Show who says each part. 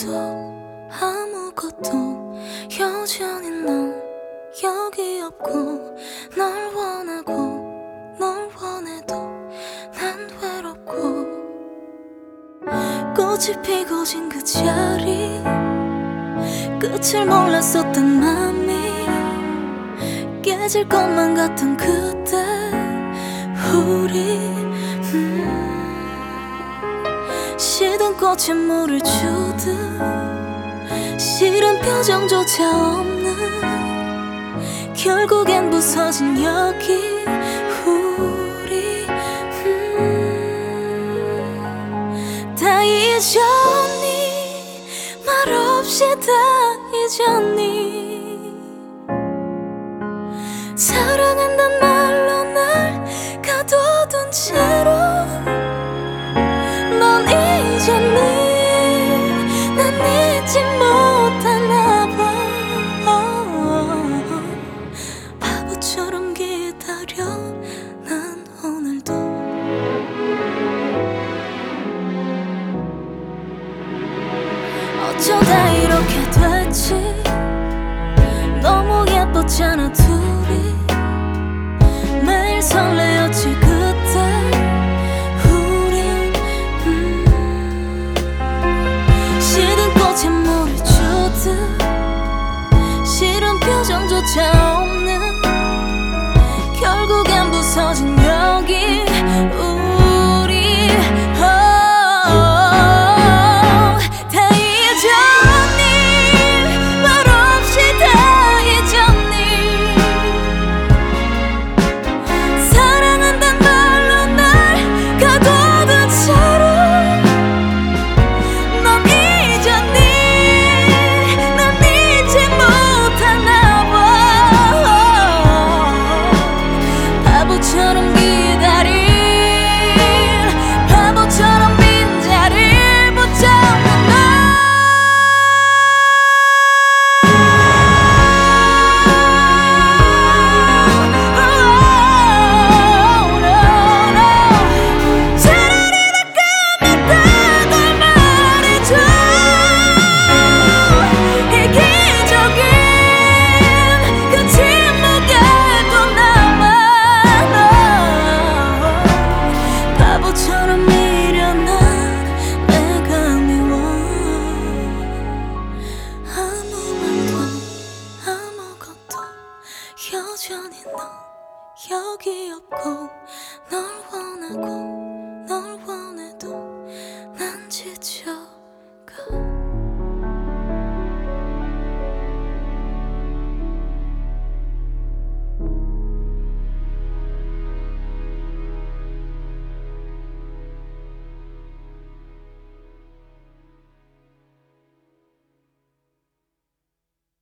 Speaker 1: 아무것도 여전히 넌 여기 없고 널 원하고 널 원해도 난 외롭고 꽃이 피고 진 그 자리 끝을 몰랐었던 맘이 깨질 것만 같던 그때 우리 시든 꽃에 물을 주듯 싫은 표정조차 없는 결국엔 부서진 여기 우리 다 잊었니 말없이 다 잊었니 사랑한단 말로 날 가둬둔 채로 넌 잊었니 난 잊지 못하나 봐 바보처럼 기다려 난 오늘도 어쩌다 이렇게 됐지 너무 예뻤잖아 둘이 매일 설레었지